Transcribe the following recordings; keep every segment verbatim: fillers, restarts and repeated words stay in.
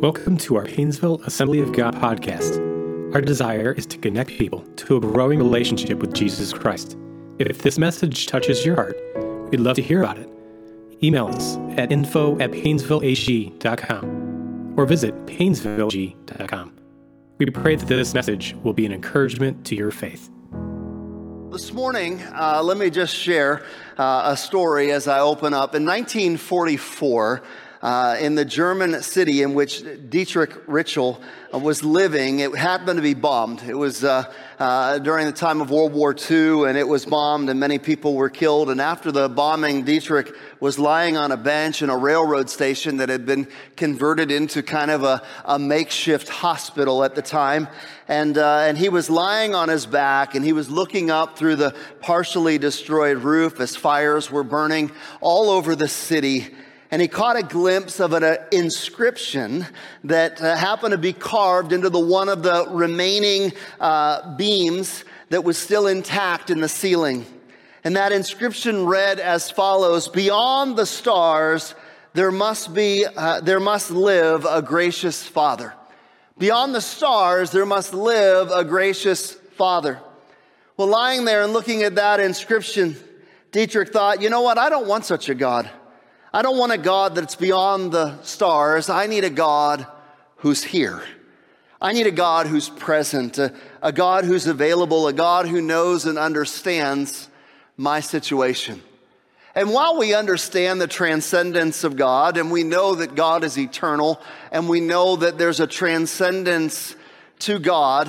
Welcome to our Painesville Assembly of God podcast. Our desire is to connect people to a growing relationship with Jesus Christ. If this message touches your heart, we'd love to hear about it. Email us at info at painesville a g dot com or visit painesville a g dot com. We pray that this message will be an encouragement to your faith. This morning, uh, let me just share uh, a story as I open up. In nineteen forty-four, uh, in the German city in which Dietrich Ritschl uh, was living, it happened to be bombed. It was uh, uh, during the time of World War Two, and it was bombed, and many people were killed. And after the bombing, Dietrich was lying on a bench in a railroad station that had been converted into kind of a, a makeshift hospital at the time. And uh, and he was lying on his back, and he was looking up through the partially destroyed roof as fires were burning all over the city. And he caught a glimpse of an uh, inscription that uh, happened to be carved into the one of the remaining uh, beams that was still intact in the ceiling. And that inscription read as follows: "Beyond the stars, there must be, uh, there must live a gracious Father. Beyond the stars, there must live a gracious Father." Well, lying there and looking at that inscription, Dietrich thought, you know what? I don't want such a God. I don't want a God that's beyond the stars. I need a God who's here. I need a God who's present, a, a God who's available, a God who knows and understands my situation. And while we understand the transcendence of God, and we know that God is eternal, and we know that there's a transcendence to God,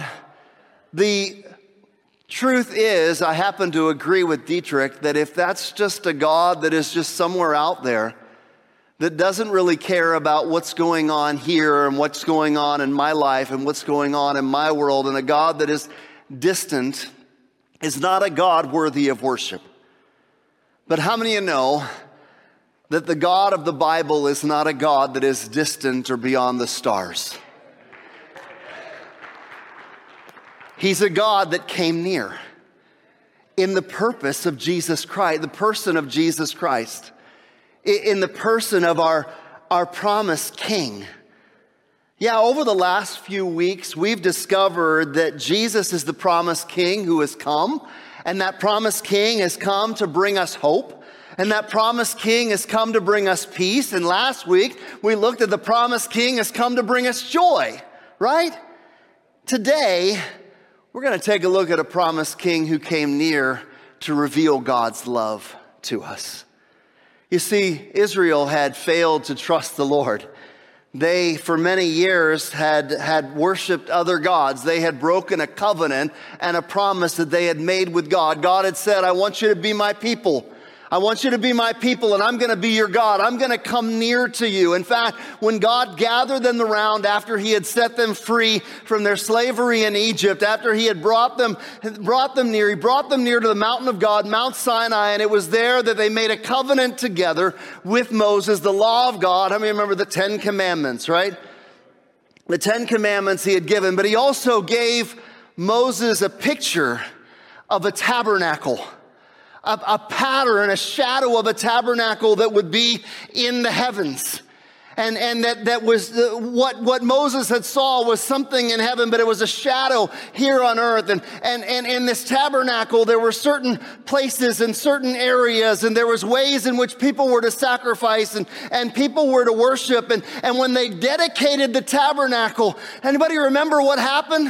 the truth is, I happen to agree with Dietrich that if that's just a God that is just somewhere out there, that doesn't really care about what's going on here and what's going on in my life and what's going on in my world, and a God that is distant is not a God worthy of worship. But how many of you know that the God of the Bible is not a God that is distant or beyond the stars? He's a God that came near in the purpose of Jesus Christ, the person of Jesus Christ, in the person of our, our promised King. Yeah, over the last few weeks, we've discovered that Jesus is the promised King who has come, and that promised King has come to bring us hope, and that promised King has come to bring us peace. And last week, we looked at the promised King has come to bring us joy, right? Today, we're going to take a look at a promised King who came near to reveal God's love to us. You see, Israel had failed to trust the Lord. They, for many years, had, had worshiped other gods. They had broken a covenant and a promise that they had made with God. God had said, I want you to be my people. I want you to be my people, and I'm going to be your God. I'm going to come near to you. In fact, when God gathered them around after he had set them free from their slavery in Egypt, after he had brought them, brought them near, he brought them near to the mountain of God, Mount Sinai, and it was there that they made a covenant together with Moses, the law of God. How many remember the Ten Commandments, right? The Ten Commandments he had given, but he also gave Moses a picture of a tabernacle. A, a pattern, a shadow of a tabernacle that would be in the heavens. And, and that, that was the, what, what Moses had saw was something in heaven, but it was a shadow here on earth. And, and, and in this tabernacle, there were certain places and certain areas, and there was ways in which people were to sacrifice and, and people were to worship. And, and when they dedicated the tabernacle, anybody remember what happened?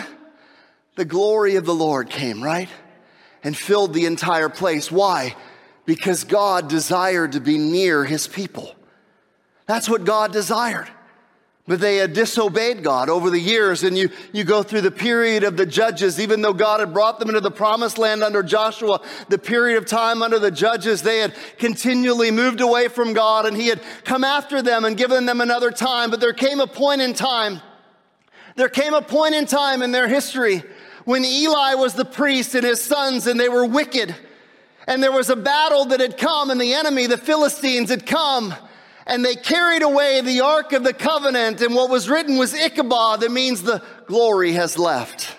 The glory of the Lord came, right? And filled the entire place. Why? Because God desired to be near his people. That's what God desired. But they had disobeyed God over the years. And you, you go through the period of the judges, even though God had brought them into the promised land under Joshua, the period of time under the judges, they had continually moved away from God, and he had come after them and given them another time. But there came a point in time, there came a point in time in their history when Eli was the priest and his sons, and they were wicked. And there was a battle that had come, and the enemy, the Philistines, had come. And they carried away the Ark of the Covenant, and what was written was Ichabod, that means the glory has left.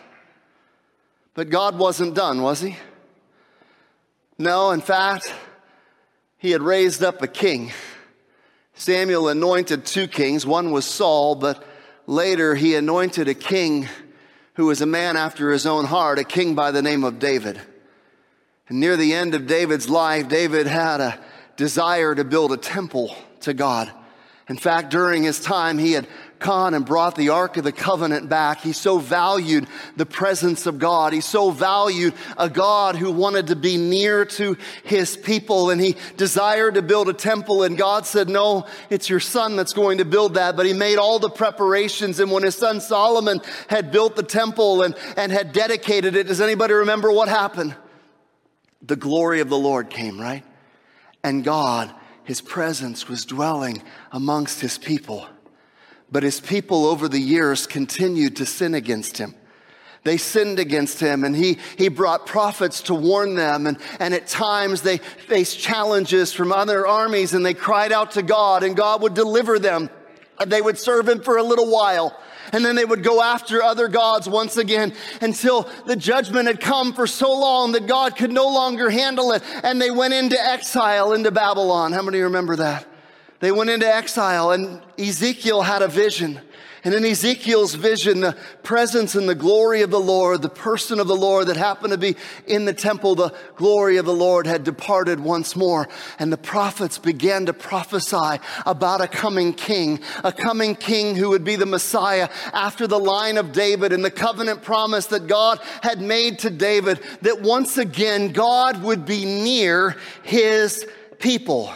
But God wasn't done, was he? No, in fact, he had raised up a king. Samuel anointed two kings. One was Saul, but later he anointed a king who was a man after his own heart, a king by the name of David. And near the end of David's life, David had a desire to build a temple to God. In fact, during his time, he had gone and brought the Ark of the Covenant back. He so valued the presence of God. He so valued a God who wanted to be near to his people. And he desired to build a temple. And God said, no, it's your son that's going to build that. But he made all the preparations. And when his son Solomon had built the temple and, and had dedicated it, does anybody remember what happened? The glory of the Lord came, right? And God, his presence was dwelling amongst his people. But his people over the years continued to sin against him. They sinned against him, and he, he brought prophets to warn them. And, and at times they faced challenges from other armies, and they cried out to God, and God would deliver them. And they would serve him for a little while. And then they would go after other gods once again until the judgment had come for so long that God could no longer handle it. And they went into exile into Babylon. How many remember that? They went into exile, and Ezekiel had a vision. And in Ezekiel's vision, the presence and the glory of the Lord, the person of the Lord that happened to be in the temple, the glory of the Lord had departed once more. And the prophets began to prophesy about a coming king, a coming king who would be the Messiah after the line of David, and the covenant promise that God had made to David, that once again God would be near his people.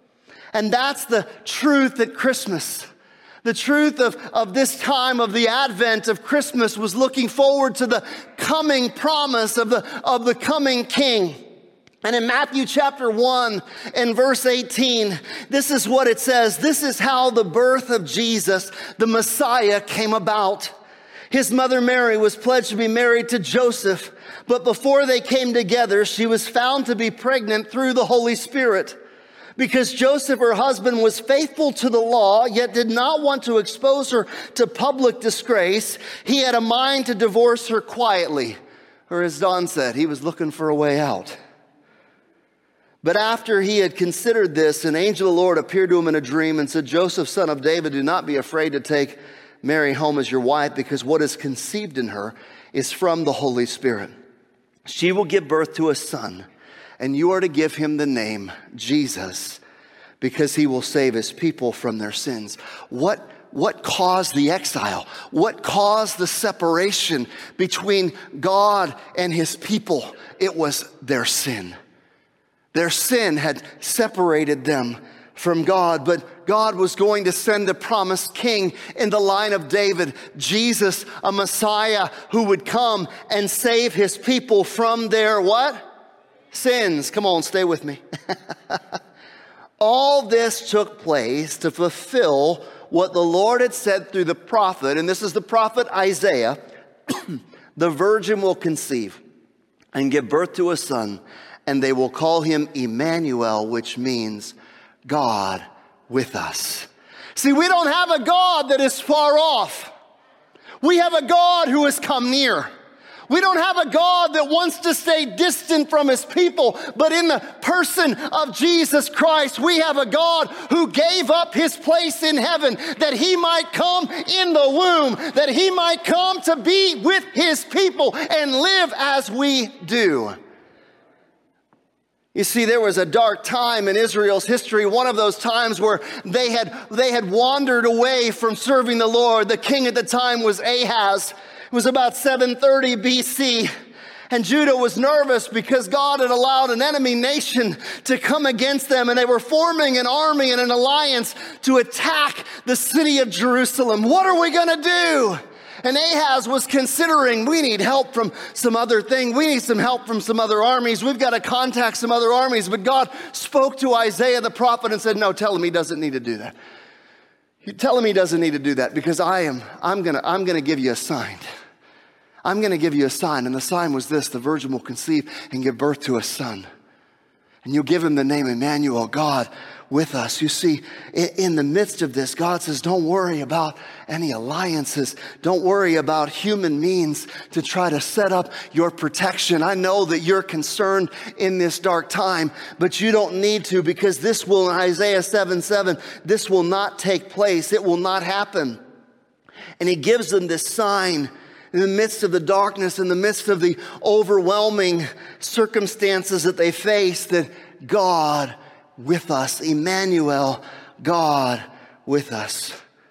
And that's the truth at Christmas. The truth of, of this time of the advent of Christmas was looking forward to the coming promise of the, of the coming king. And in Matthew chapter one and verse eighteen, this is what it says. This is how the birth of Jesus, the Messiah, came about. His mother Mary was pledged to be married to Joseph, but before they came together, she was found to be pregnant through the Holy Spirit. Because Joseph, her husband, was faithful to the law, yet did not want to expose her to public disgrace, he had a mind to divorce her quietly. Or as Don said, he was looking for a way out. But after he had considered this, an angel of the Lord appeared to him in a dream and said, Joseph, son of David, do not be afraid to take Mary home as your wife, because what is conceived in her is from the Holy Spirit. She will give birth to a son, and you are to give him the name Jesus, because he will save his people from their sins. What, what caused the exile? What caused the separation between God and his people? It was their sin. Their sin had separated them from God, but God was going to send a promised king in the line of David, Jesus, a Messiah who would come and save his people from their what? Sins. Come on, stay with me. All this took place to fulfill what the Lord had said through the prophet, and this is the prophet Isaiah, the virgin will conceive and give birth to a son, and they will call him Emmanuel, which means God with us. See, we don't have a God that is far off. We have a God who has come near. We don't have a God that wants to stay distant from his people, but in the person of Jesus Christ, we have a God who gave up his place in heaven that he might come in the womb, that he might come to be with his people and live as we do. You see, there was a dark time in Israel's history, one of those times where they had, they had wandered away from serving the Lord. The king at the time was Ahaz. It was about seven thirty B C, and Judah was nervous because God had allowed an enemy nation to come against them, and they were forming an army and an alliance to attack the city of Jerusalem. What are we going to do? And Ahaz was considering, we need help from some other thing. We need some help from some other armies. We've got to contact some other armies. But God spoke to Isaiah the prophet and said, no, tell him he doesn't need to do that. You tell him he doesn't need to do that, because I am, I'm going to, I'm going to give you a sign. I'm going to give you a sign. And the sign was this: the virgin will conceive and give birth to a son. And you'll give him the name Emmanuel, God with us. You see, in the midst of this, God says, don't worry about any alliances. Don't worry about human means to try to set up your protection. I know that you're concerned in this dark time, but you don't need to, because this will, in Isaiah seven seven, this will not take place. It will not happen. And he gives them this sign in the midst of the darkness, in the midst of the overwhelming circumstances that they face, that God with us, Emmanuel, God with us.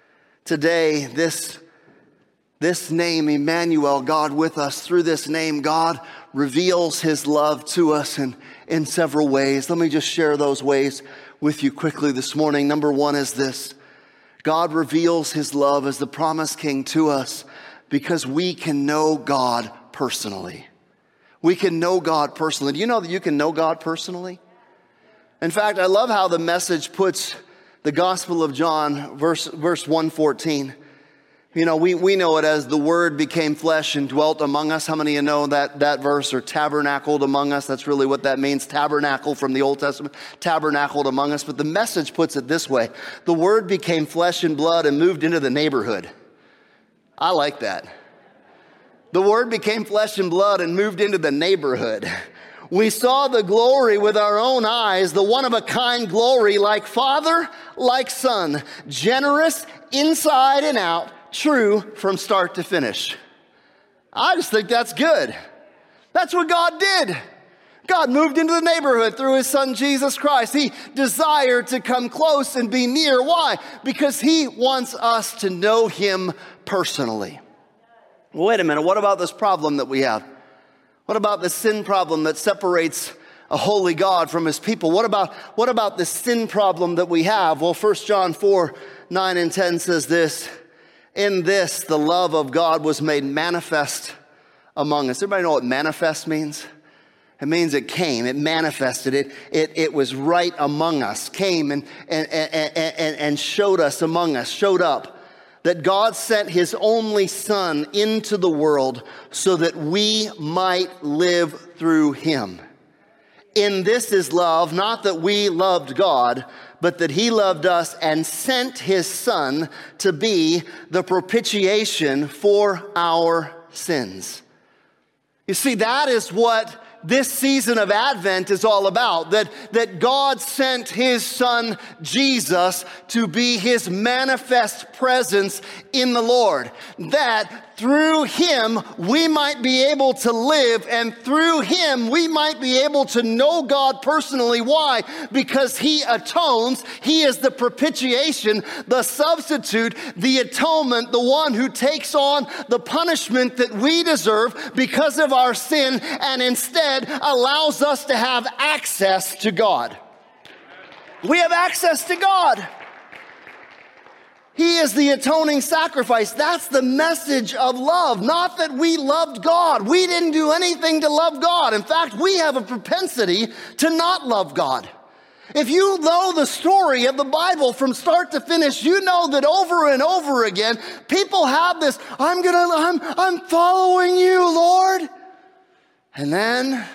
Today, this, this name, Emmanuel, God with us, through this name, God reveals his love to us in, in several ways. Let me just share those ways with you quickly this morning. Number one is this: God reveals his love as the promised king to us because we can know God personally. We can know God personally. Do you know that you can know God personally? In fact, I love how the Message puts the Gospel of John, verse, verse one fourteen. You know, we, we know it as the Word became flesh and dwelt among us. How many of you know that, that verse, or tabernacled among us? That's really what that means. Tabernacle from the Old Testament, tabernacled among us. But the Message puts it this way: the Word became flesh and blood and moved into the neighborhood. I like that. The Word became flesh and blood and moved into the neighborhood. We saw the glory with our own eyes, the one-of-a-kind glory, like Father, like Son, generous inside and out, true from start to finish. I just think that's good. That's what God did. God moved into the neighborhood through his Son, Jesus Christ. He desired to come close and be near. Why? Because he wants us to know him personally. Well, wait a minute. What about this problem that we have? What about the sin problem that separates a holy God from his people? What about, what about the sin problem that we have? Well, First John four, nine and ten says this: in this, the love of God was made manifest among us. Everybody know what manifest means? It means it came, it manifested, it, it, it was right among us, came and, and, and, and, and showed us among us, showed up. That God sent his only Son into the world so that we might live through him. In this is love, not that we loved God, but that he loved us and sent his Son to be the propitiation for our sins. You see, that is what this season of Advent is all about, that, that God sent his Son, Jesus, to be his manifest presence in the Lord. That through him we might be able to live, and through him we might be able to know God personally. Why? Because he atones. He is the propitiation, the substitute, the atonement, the one who takes on the punishment that we deserve because of our sin, and instead allows us to have access to God. We have access to God. He is the atoning sacrifice. That's the message of love. Not that we loved God. We didn't do anything to love God. In fact, we have a propensity to not love God. If you know the story of the Bible from start to finish, you know that over and over again, people have this, I'm gonna, I'm, I'm following you, Lord. And then,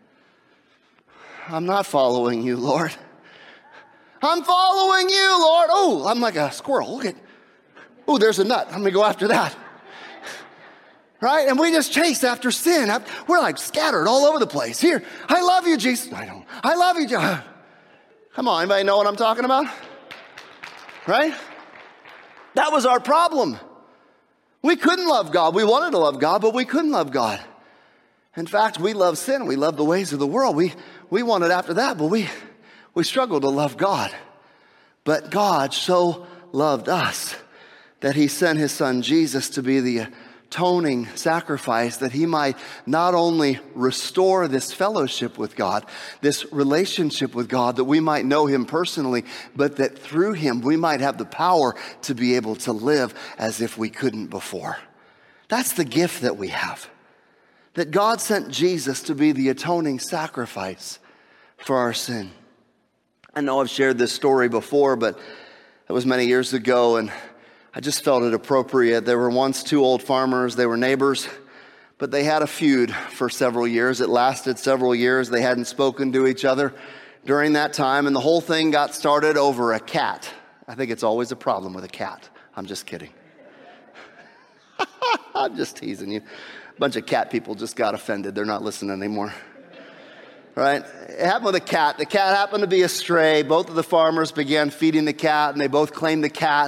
I'm not following you, Lord. I'm following you, Lord. Oh, I'm like a squirrel. Look at, oh, there's a nut. I'm going to go after that. Right? And we just chase after sin. We're like scattered all over the place. Here, I love you, Jesus. I don't. I love you, Jesus. Come on, anybody know what I'm talking about? Right? That was our problem. We couldn't love God. We wanted to love God, but we couldn't love God. In fact, we love sin. We love the ways of the world. We, we wanted after that, but we... We struggle to love God. But God so loved us that he sent his Son Jesus to be the atoning sacrifice, that he might not only restore this fellowship with God, this relationship with God, that we might know him personally, but that through him we might have the power to be able to live as if we couldn't before. That's the gift that we have. That God sent Jesus to be the atoning sacrifice for our sin. I know I've shared this story before, but it was many years ago, and I just felt it appropriate. There were once two old farmers. They were neighbors, but they had a feud for several years. It lasted several years. They hadn't spoken to each other during that time, and the whole thing got started over a cat. I think it's always a problem with a cat. I'm just kidding. I'm just teasing you. A bunch of cat people just got offended. They're not listening anymore. Right? It happened with a cat. The cat happened to be a stray. Both of the farmers began feeding the cat, and they both claimed the cat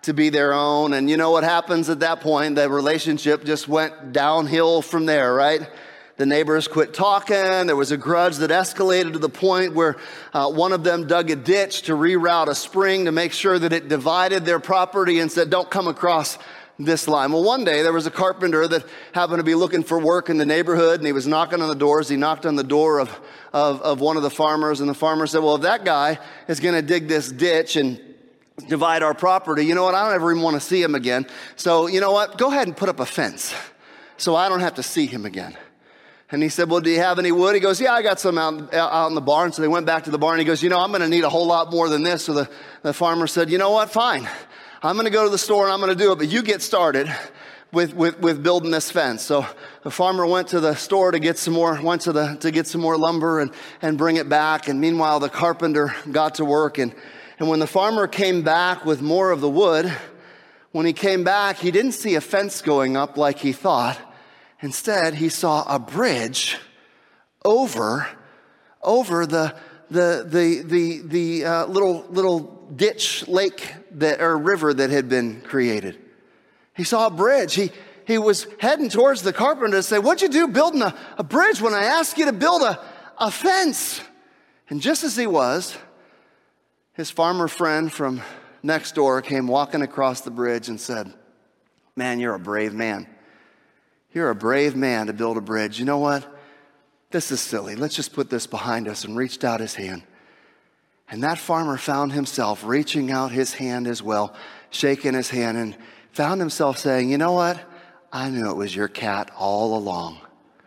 to be their own. And you know what happens at that point? The relationship just went downhill from there, right? The neighbors quit talking. There was a grudge that escalated to the point where uh, one of them dug a ditch to reroute a spring to make sure that it divided their property and said, don't come across this line. Well, one day there was a carpenter that happened to be looking for work in the neighborhood, and he was knocking on the doors. He knocked on the door of, of, of one of the farmers, and the farmer said, well, if that guy is going to dig this ditch and divide our property, you know what? I don't ever even want to see him again. So you know what? Go ahead and put up a fence so I don't have to see him again. And he said, well, do you have any wood? He goes, yeah, I got some out, out in the barn. So they went back to the barn. He goes, you know, I'm going to need a whole lot more than this. So the, the farmer said, you know what? Fine. I'm going to go to the store and I'm going to do it. But you get started with, with, with building this fence. So the farmer went to the store to get some more, went to the, to get some more lumber and, and bring it back. And meanwhile, the carpenter got to work. And, and when the farmer came back with more of the wood, when he came back, he didn't see a fence going up like he thought. Instead, he saw a bridge over, over the, the, the, the, the uh, little, little ditch lake that, or river that had been created. He saw a bridge. He, he was heading towards the carpenter to say, what'd you do building a, a bridge when I asked you to build a, a fence? And just as he was, his farmer friend from next door came walking across the bridge and said, man, you're a brave man. You're a brave man to build a bridge. You know what? This is silly. Let's just put this behind us, and reached out his hand. And that farmer found himself reaching out his hand as well, shaking his hand, and found himself saying, you know what? I knew it was your cat all along.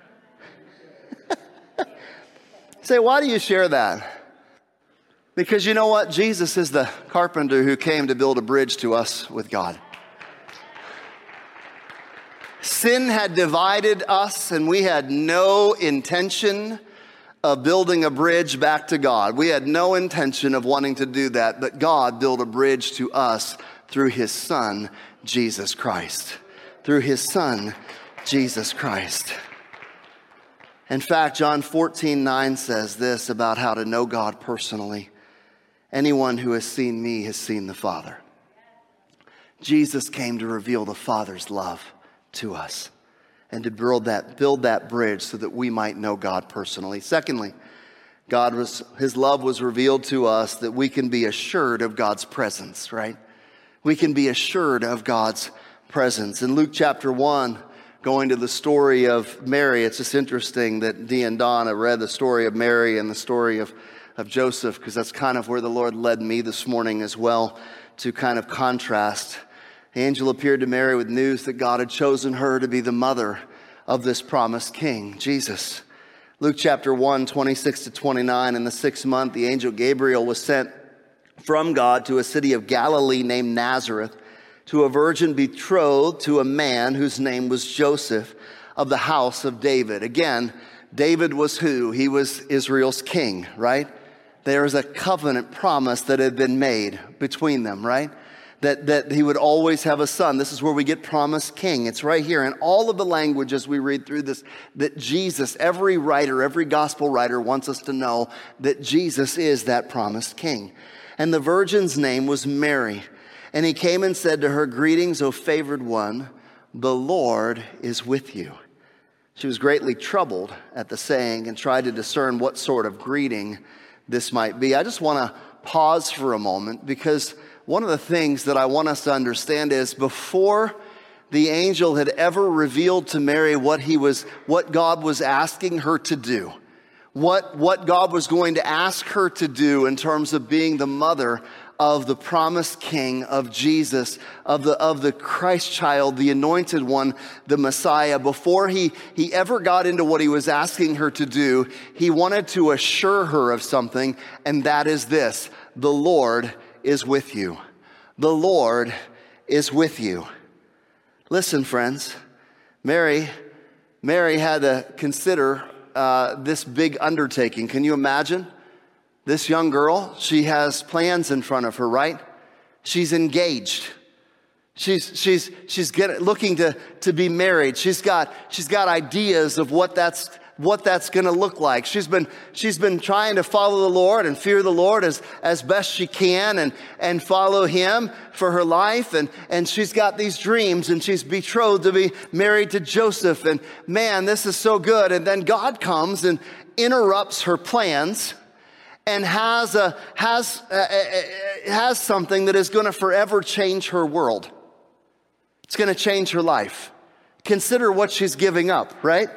Say, why do you share that? Because you know what? Jesus is the carpenter who came to build a bridge to us with God. Sin had divided us, and we had no intention of building a bridge back to God. We had no intention of wanting to do that, but God built a bridge to us through his Son, Jesus Christ. Through his Son, Jesus Christ. In fact, John fourteen nine says this about how to know God personally. Anyone who has seen me has seen the Father. Jesus came to reveal the Father's love to us and to build that, build that bridge so that we might know God personally. Secondly, God was, his love was revealed to us that we can be assured of God's presence, right? We can be assured of God's presence. In Luke chapter one, going to the story of Mary, it's just interesting that Dee and Don have read the story of Mary and the story of, of Joseph, because that's kind of where the Lord led me this morning as well, to kind of contrast. The angel appeared to Mary with news that God had chosen her to be the mother of this promised king, Jesus. Luke chapter one, twenty-six to twenty-nine, in the sixth month, the angel Gabriel was sent from God to a city of Galilee named Nazareth, to a virgin betrothed to a man whose name was Joseph, of the house of David. Again, David was who? He was Israel's king, right? There is a covenant promise that had been made between them, right? That, that he would always have a son. This is where we get promised king. It's right here in all of the language as we read through this, that Jesus, every writer, every gospel writer wants us to know that Jesus is that promised king. And the virgin's name was Mary. And he came and said to her, greetings, O favored one, the Lord is with you. She was greatly troubled at the saying and tried to discern what sort of greeting this might be. I just want to pause for a moment, because one of the things that I want us to understand is before the angel had ever revealed to Mary what he was, what God was asking her to do, what, what God was going to ask her to do in terms of being the mother of the promised king, of Jesus, of the, of the Christ child, the anointed one, the Messiah. Before he, he ever got into what he was asking her to do, he wanted to assure her of something, and that is this: the Lord is with you. The Lord is with you. Listen, friends, Mary, Mary had to consider uh, this big undertaking. Can you imagine? This young girl, she has plans in front of her, right? She's engaged. She's she's she's getting, looking to, to be married. She's got she's got ideas of what that's what that's going to look like. She's been, she's been trying to follow the Lord and fear the Lord as, as best she can and, and follow him for her life. And, and she's got these dreams, and she's betrothed to be married to Joseph. And man, this is so good. And then God comes and interrupts her plans and has a, has, a, has something that is going to forever change her world. It's going to change her life. Consider what she's giving up, right?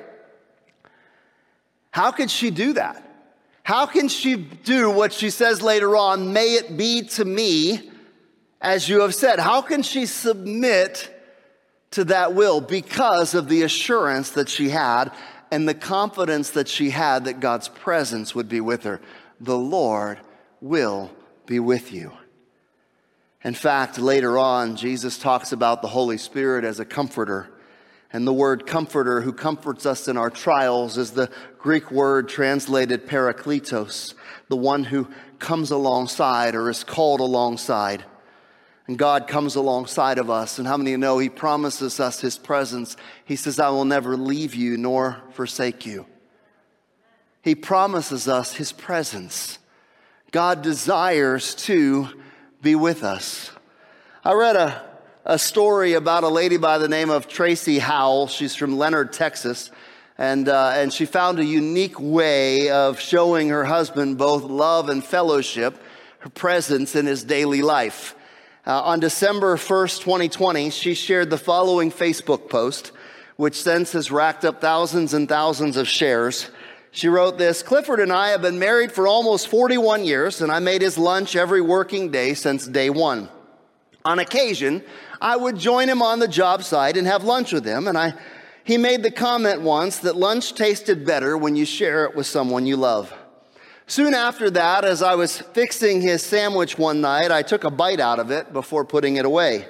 How could she do that? How can she do what she says later on, may it be to me as you have said? How can she submit to that will? Because of the assurance that she had and the confidence that she had that God's presence would be with her. The Lord will be with you. In fact, later on, Jesus talks about the Holy Spirit as a comforter. And the word comforter, who comforts us in our trials, is the Greek word translated parakletos, the one who comes alongside or is called alongside. And God comes alongside of us. And how many of you know he promises us his presence? He says, I will never leave you nor forsake you. He promises us his presence. God desires to be with us. I read a A story about a lady by the name of Tracy Howell. She's from Leonard, Texas, and uh, and she found a unique way of showing her husband both love and fellowship, her presence in his daily life. Uh, on December first, twenty twenty, she shared the following Facebook post, which since has racked up thousands and thousands of shares. She wrote this: Clifford and I have been married for almost forty-one years, and I made his lunch every working day since day one. On occasion, I would join him on the job site and have lunch with him, and I, he made the comment once that lunch tasted better when you share it with someone you love. Soon after that, as I was fixing his sandwich one night, I took a bite out of it before putting it away.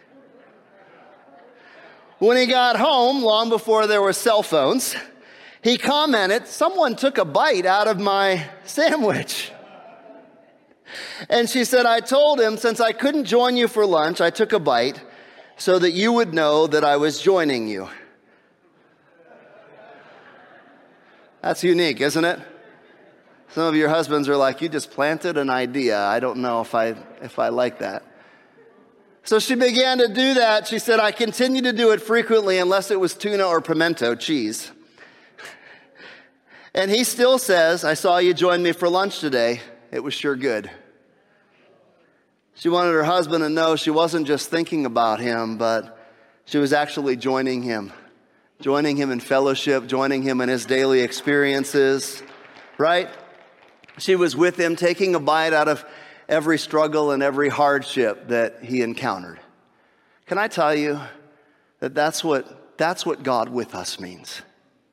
When he got home, long before there were cell phones, he commented, someone took a bite out of my sandwich. And she said, I told him, since I couldn't join you for lunch, I took a bite so that you would know that I was joining you. That's unique, isn't it? Some of your husbands are like, you just planted an idea. I don't know if I, if I like that. So she began to do that. She said, I continue to do it frequently unless it was tuna or pimento cheese. And he still says, I saw you join me for lunch today. It was sure good. She wanted her husband to know she wasn't just thinking about him, but she was actually joining him. Joining him in fellowship, joining him in his daily experiences, right? She was with him, taking a bite out of every struggle and every hardship that he encountered. Can I tell you that that's what, that's what God with us means?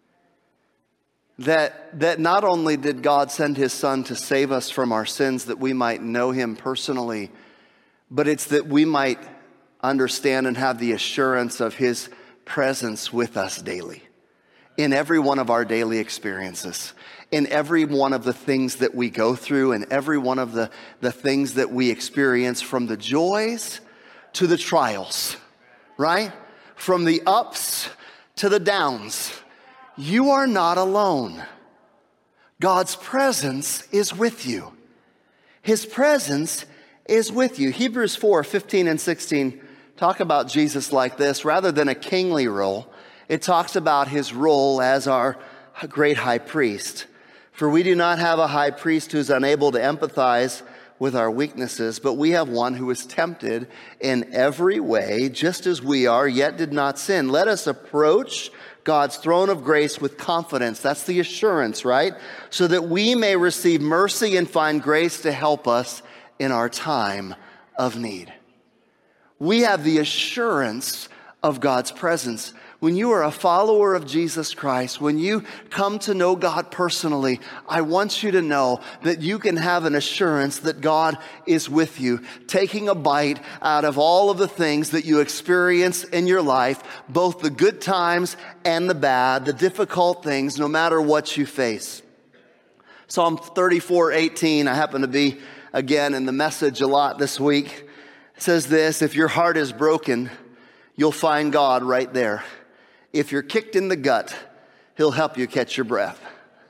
That, that not only did God send his son to save us from our sins that we might know him personally, but it's that we might understand and have the assurance of his presence with us daily. In every one of our daily experiences, in every one of the things that we go through, in every one of the, the things that we experience, from the joys to the trials, right? From the ups to the downs. You are not alone. God's presence is with you. His presence is with you. Hebrews four, fifteen and sixteen talk about Jesus like this. Rather than a kingly role, it talks about his role as our great high priest. For we do not have a high priest who's unable to empathize with our weaknesses, but we have one who is tempted in every way, just as we are, yet did not sin. Let us approach God's throne of grace with confidence. That's the assurance, right? So that we may receive mercy and find grace to help us in our time of need. We have the assurance of God's presence. When you are a follower of Jesus Christ, when you come to know God personally, I want you to know that you can have an assurance that God is with you, taking a bite out of all of the things that you experience in your life, both the good times and the bad, the difficult things, no matter what you face. Psalm thirty-four, eighteen, I happen to be, again, in the Message a lot this week. It says this: if your heart is broken, you'll find God right there. If you're kicked in the gut, He'll help you catch your breath.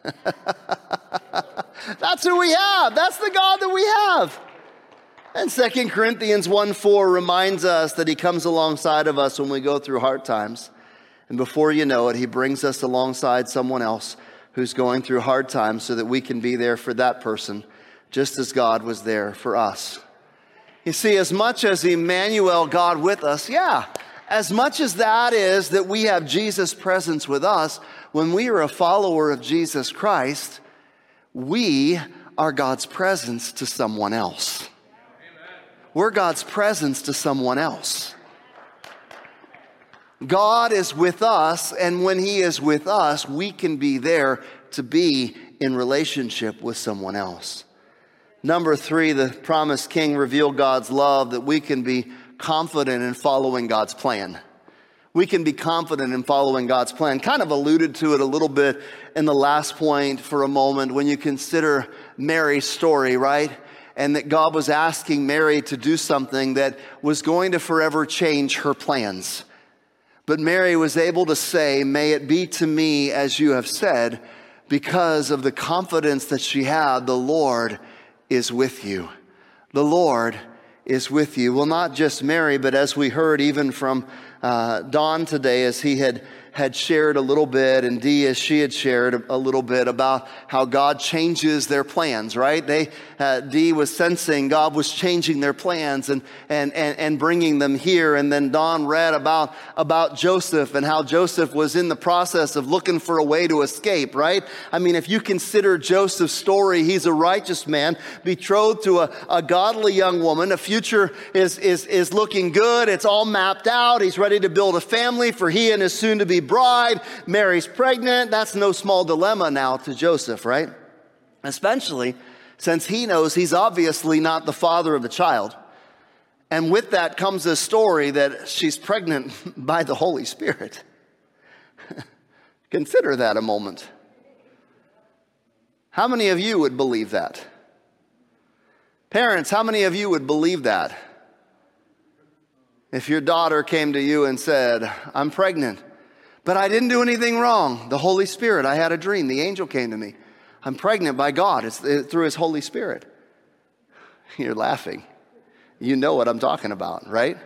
That's who we have. That's the God that we have. And Second Corinthians one four reminds us that he comes alongside of us when we go through hard times. And before you know it, he brings us alongside someone else who's going through hard times so that we can be there for that person, just as God was there for us. You see, as much as Emmanuel, God with us, yeah, as much as that is that we have Jesus' presence with us, when we are a follower of Jesus Christ, we are God's presence to someone else. We're God's presence to someone else. God is with us, and when he is with us, we can be there to be in relationship with someone else. Number three, the promised king revealed God's love, that we can be confident in following God's plan. We can be confident in following God's plan. Kind of alluded to it a little bit in the last point for a moment when you consider Mary's story, right? And that God was asking Mary to do something that was going to forever change her plans. But Mary was able to say, "May it be to me as you have said," because of the confidence that she had. The Lord is with you. The Lord is with you. Well, not just Mary, but as we heard even from uh, Don today, as he had had shared a little bit, and Dee, as she had shared a little bit about how God changes their plans, right? They, uh, Dee was sensing God was changing their plans and, and, and, and bringing them here. And then Don read about, about Joseph and how Joseph was in the process of looking for a way to escape, right? I mean, if you consider Joseph's story, he's a righteous man, betrothed to a, a godly young woman. The future is, is, is looking good. It's all mapped out. He's ready to build a family for he and his soon-to-be bride. Mary's pregnant. That's no small dilemma now to Joseph, right? Especially since he knows he's obviously not the father of the child. And with that comes a story that she's pregnant by the Holy Spirit. Consider that a moment. How many of you would believe that? Parents, how many of you would believe that? If your daughter came to you and said, "I'm pregnant, but I didn't do anything wrong. The Holy Spirit, I had a dream. The angel came to me. I'm pregnant by God. It's through his Holy Spirit." You're laughing. You know what I'm talking about, right?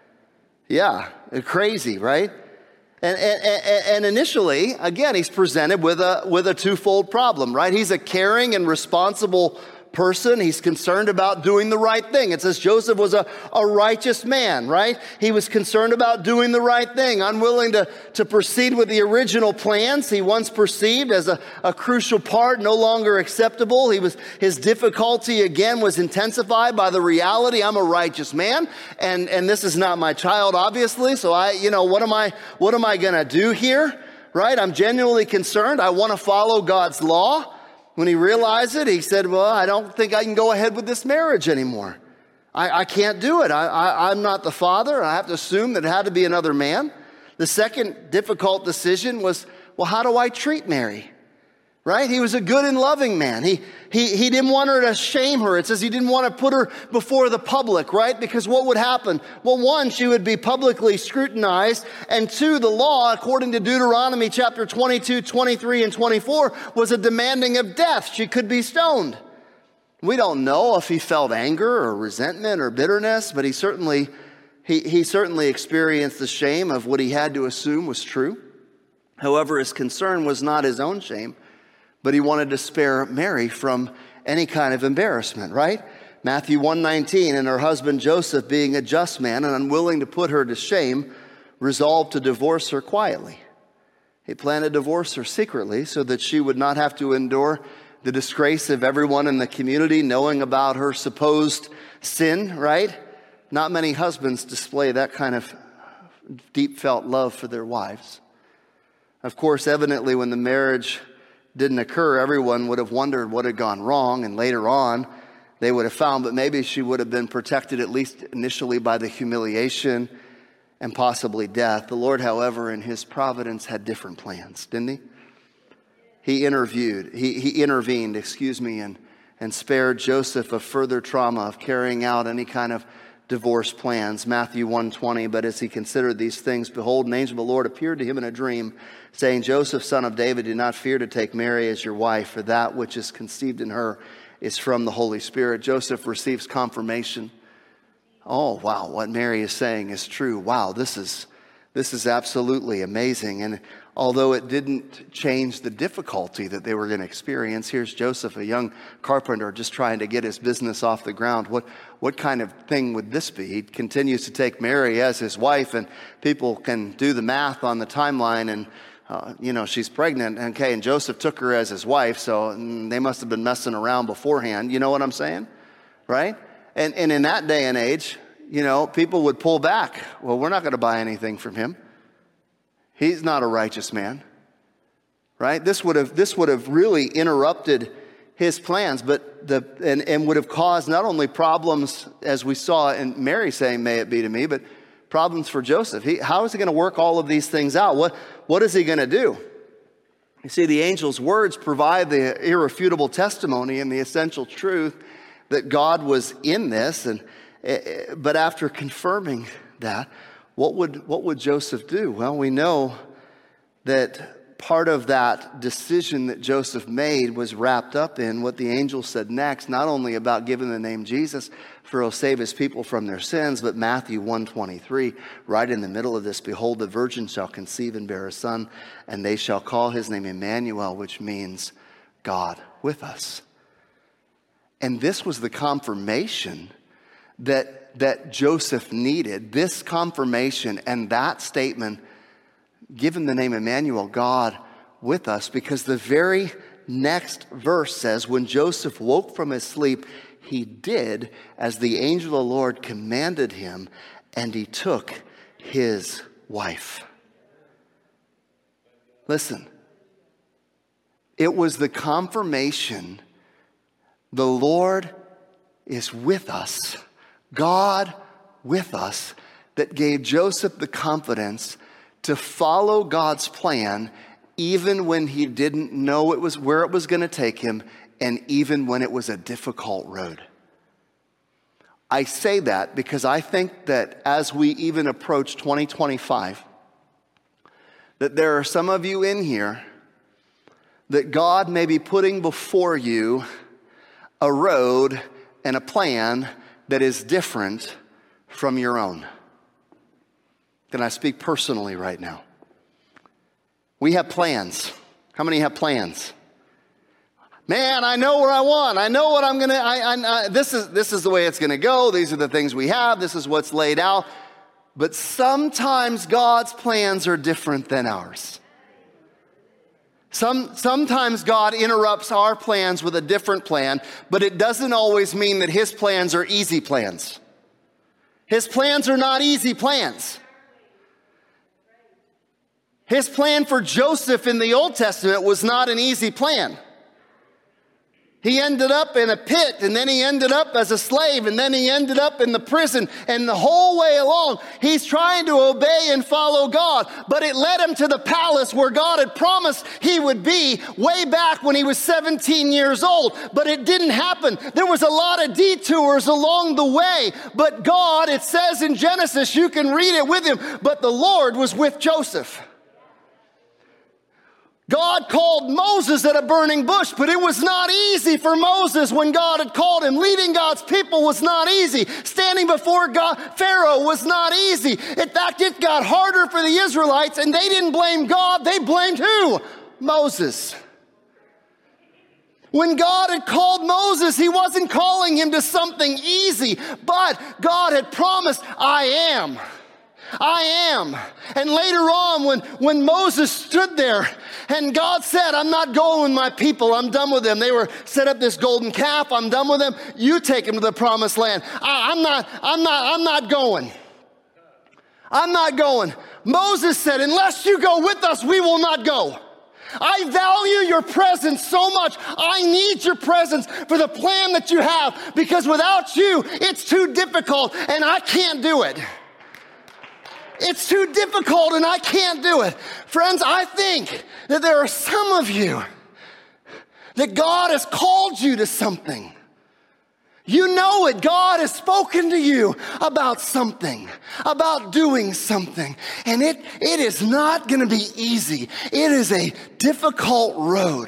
Yeah, crazy, right? And, and, and initially, again, he's presented with a, with a twofold problem, right? He's a caring and responsible person. He's concerned about doing the right thing. It says Joseph was a, a righteous man, right? He was concerned about doing the right thing, unwilling to, to proceed with the original plans he once perceived as a, a crucial part, no longer acceptable. He was, his difficulty again was intensified by the reality, I'm a righteous man, and, and this is not my child, obviously. So I, you know, what am I, what am I gonna do here? Right? I'm genuinely concerned. I want to follow God's law. When he realized it, he said, "Well, I don't think I can go ahead with this marriage anymore. I, I can't do it. I, I, I'm not the father. I have to assume that it had to be another man." The second difficult decision was, well, how do I treat Mary? Right? He was a good and loving man. He, he, he didn't want her to shame her. It says he didn't want to put her before the public, right? Because what would happen? Well, one, she would be publicly scrutinized. And two, the law, according to Deuteronomy chapter twenty-two, twenty-three, and twenty-four, was a demanding of death. She could be stoned. We don't know if he felt anger or resentment or bitterness, but he certainly, he, he certainly experienced the shame of what he had to assume was true. However, his concern was not his own shame, but he wanted to spare Mary from any kind of embarrassment, right? Matthew one nineteen, and her husband Joseph, being a just man and unwilling to put her to shame, resolved to divorce her quietly. He planned to divorce her secretly so that she would not have to endure the disgrace of everyone in the community knowing about her supposed sin, right? Not many husbands display that kind of deep felt love for their wives. Of course, evidently, when the marriage didn't occur, everyone would have wondered what had gone wrong, and later on they would have found that maybe she would have been protected, at least initially, by the humiliation and possibly death. The Lord, however, in his providence had different plans, didn't he? He interviewed, he, he intervened, excuse me, and, and spared Joseph of further trauma of carrying out any kind of divorce plans. Matthew one twenty, but as he considered these things, behold, an angel of the Lord appeared to him in a dream, saying, Joseph, son of David, do not fear to take Mary as your wife, for that which is conceived in her is from the Holy Spirit. Joseph receives confirmation. Oh, wow, what Mary is saying is true. Wow, this is this is absolutely amazing. And although it didn't change the difficulty that they were going to experience, here's Joseph, a young carpenter, just trying to get his business off the ground. What what kind of thing would this be? He continues to take Mary as his wife, and people can do the math on the timeline, and uh, you know, she's pregnant. Okay, and Joseph took her as his wife, so mm, they must have been messing around beforehand. You know what I'm saying? Right? And and in that day and age, you know, people would pull back. Well, we're not going to buy anything from him. He's not a righteous man, right? This would have this would have really interrupted his plans, but the and, and would have caused not only problems, as we saw in Mary saying, "May it be to me," but problems for Joseph. He, how is he going to work all of these things out? What what is he going to do? You see, the angel's words provide the irrefutable testimony and the essential truth that God was in this, and but after confirming that, what would what would Joseph do? Well, we know that part of that decision that Joseph made was wrapped up in what the angel said next, not only about giving the name Jesus, for he'll save his people from their sins, but Matthew one twenty-three, right in the middle of this, behold, the virgin shall conceive and bear a son, and they shall call his name Emmanuel, which means God with us. And this was the confirmation that, that Joseph needed, this confirmation and that statement, given the name Emmanuel, God with us, because the very next verse says, when Joseph woke from his sleep, he did as the angel of the Lord commanded him, and he took his wife. Listen, it was the confirmation the Lord is with us, God with us, that gave Joseph the confidence to follow God's plan even when he didn't know it was where it was going to take him, and even when it was a difficult road. I say that because I think that as we even approach twenty twenty-five, that there are some of you in here that God may be putting before you a road and a plan that is different from your own. Can I speak personally right now? We have plans. How many have plans? Man, I know where I want. I know what I'm gonna. I, I, I, this is this is the way it's gonna go. These are the things we have. This is what's laid out. But sometimes God's plans are different than ours. Some, sometimes God interrupts our plans with a different plan, but it doesn't always mean that his plans are easy plans. His plans are not easy plans. His plan for Joseph in the Old Testament was not an easy plan. He ended up in a pit, and then he ended up as a slave, and then he ended up in the prison. And the whole way along, he's trying to obey and follow God. But it led him to the palace where God had promised he would be way back when he was seventeen years old. But it didn't happen. There was a lot of detours along the way. But God, it says in Genesis, you can read it with him, but the Lord was with Joseph. God called Moses at a burning bush, but it was not easy for Moses when God had called him. Leading God's people was not easy. Standing before God, Pharaoh was not easy. In fact, it got harder for the Israelites, and they didn't blame God. They blamed who? Moses. When God had called Moses, he wasn't calling him to something easy, but God had promised, I am. I am. And later on, when, when Moses stood there and God said, I'm not going with my people, I'm done with them. They were set up this golden calf, I'm done with them. You take them to the promised land. I, I'm not, I'm not, I'm not going. I'm not going. Moses said, unless you go with us, we will not go. I value your presence so much. I need your presence for the plan that you have, because without you, it's too difficult and I can't do it. It's too difficult and I can't do it. Friends, I think that there are some of you that God has called you to something. You know it. God has spoken to you about something, about doing something. And it, it is not going to be easy. It is a difficult road.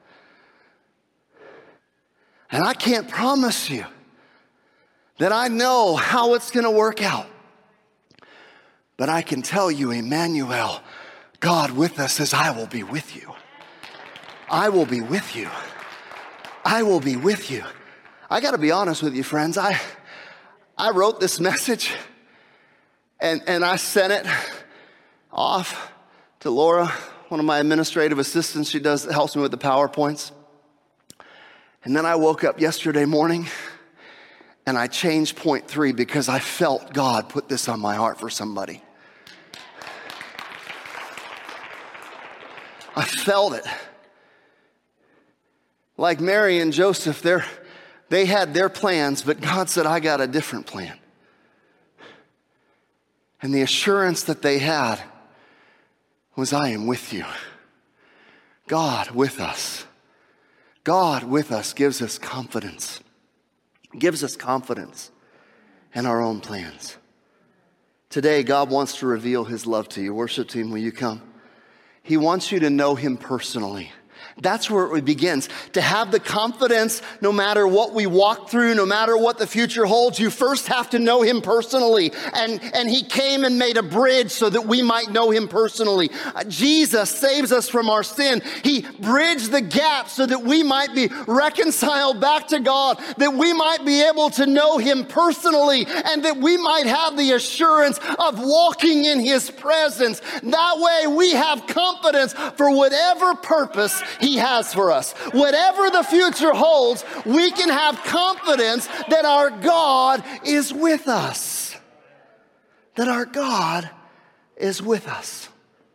And I can't promise you that I know how it's going to work out. But I can tell you, Emmanuel, God with us says, I will be with you. I will be with you. I will be with you. I got to be honest with you, friends. I I wrote this message and, and I sent it off to Laura, one of my administrative assistants. She does helps me with the PowerPoints. And then I woke up yesterday morning and I changed point three because I felt God put this on my heart for somebody. I felt it. Like Mary and Joseph, they're They had their plans, but God said, I got a different plan. And the assurance that they had was, I am with you. God with us. God with us gives us confidence. Gives us confidence in our own plans. Today, God wants to reveal his love to you. Worship team, will you come? He wants you to know him personally. That's where it begins. To have the confidence, no matter what we walk through, no matter what the future holds, you first have to know him personally. And, and he came and made a bridge so that we might know him personally. Uh, Jesus saves us from our sin. He bridged the gap so that we might be reconciled back to God, that we might be able to know him personally, and that we might have the assurance of walking in his presence. That way we have confidence for whatever purpose he has for us. Whatever the future holds, we can have confidence that our God is with us. That our God is with us.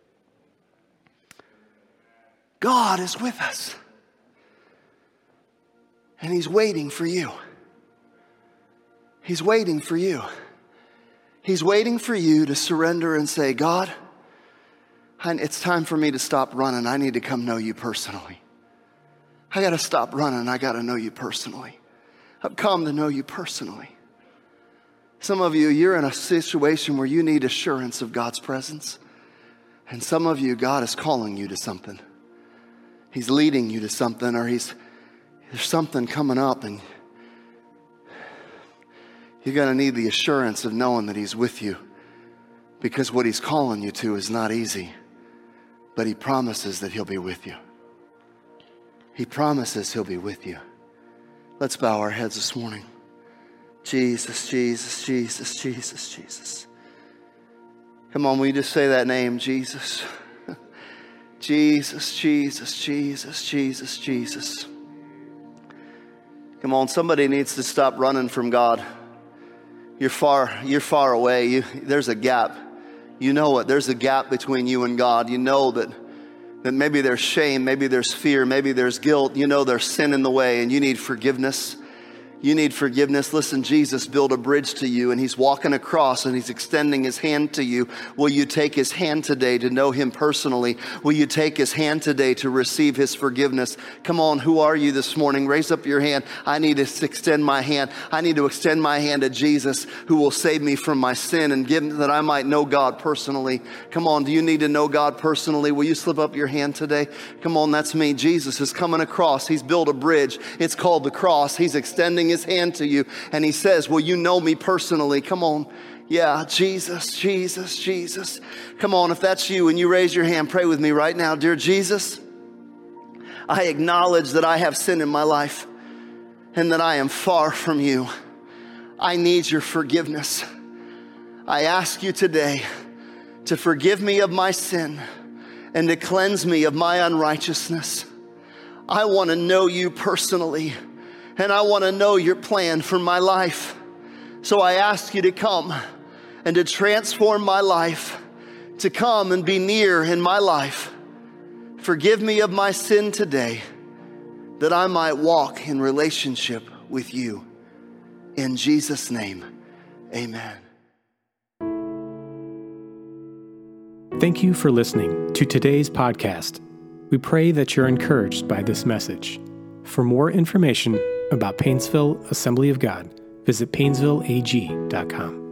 God is with us. And he's waiting for you. He's waiting for you. He's waiting for you to surrender and say, God, it's time for me to stop running. I need to come know you personally. I got to stop running. I got to know you personally. I've come to know you personally. Some of you, you're in a situation where you need assurance of God's presence. And some of you, God is calling you to something. He's leading you to something, or he's there's something coming up, and you're going to need the assurance of knowing that he's with you, because what he's calling you to is not easy. But he promises that he'll be with you. He promises he'll be with you. Let's bow our heads this morning. Jesus, Jesus, Jesus, Jesus, Jesus. Come on, will you just say that name, Jesus? Jesus, Jesus, Jesus, Jesus, Jesus. Come on, somebody needs to stop running from God. You're far, you're far away. You, there's a gap. You know it. There's a gap between you and God. You know that, that maybe there's shame, maybe there's fear, maybe there's guilt. You know there's sin in the way, and you need forgiveness. You need forgiveness. Listen, Jesus built a bridge to you, and he's walking across and he's extending his hand to you. Will you take his hand today to know him personally? Will you take his hand today to receive his forgiveness? Come on, who are you this morning? Raise up your hand. I need to extend my hand. I need to extend my hand to Jesus, who will save me from my sin and give that I might know God personally. Come on, do you need to know God personally? Will you slip up your hand today? Come on, that's me. Jesus is coming across. He's built a bridge. It's called the cross. He's extending his hand to you, and he says, will you know me personally? Come on. Yeah, Jesus, Jesus, Jesus. Come on, if that's you and you raise your hand, pray with me right now. Dear Jesus, I acknowledge that I have sin in my life and that I am far from you. I need your forgiveness. I ask you today to forgive me of my sin and to cleanse me of my unrighteousness. I want to know you personally. And I want to know your plan for my life. So I ask you to come and to transform my life, to come and be near in my life. Forgive me of my sin today, that I might walk in relationship with you. In Jesus' name, amen. Thank you for listening to today's podcast. We pray that you're encouraged by this message. For more information, about Painesville Assembly of God, visit painesville a g dot com.